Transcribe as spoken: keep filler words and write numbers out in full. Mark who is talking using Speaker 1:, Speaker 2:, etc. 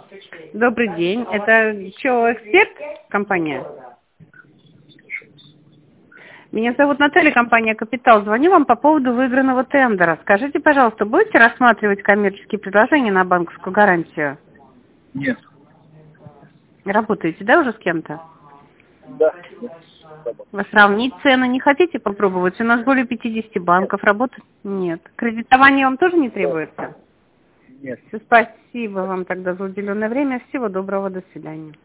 Speaker 1: Добрый день. Это что, эксперт компания? Меня зовут Наталья, компания «Капитал». Звоню вам по поводу выигранного тендера. Скажите, пожалуйста, будете рассматривать коммерческие предложения на банковскую гарантию?
Speaker 2: Нет.
Speaker 1: Работаете, да, уже с кем-то?
Speaker 2: Да.
Speaker 1: Вы сравнить цены не хотите попробовать? У нас более пятидесяти банков работает. Нет. Кредитование вам тоже не требуется?
Speaker 2: Нет.
Speaker 1: Все, спасибо вам тогда за уделенное время. Всего доброго, до свидания.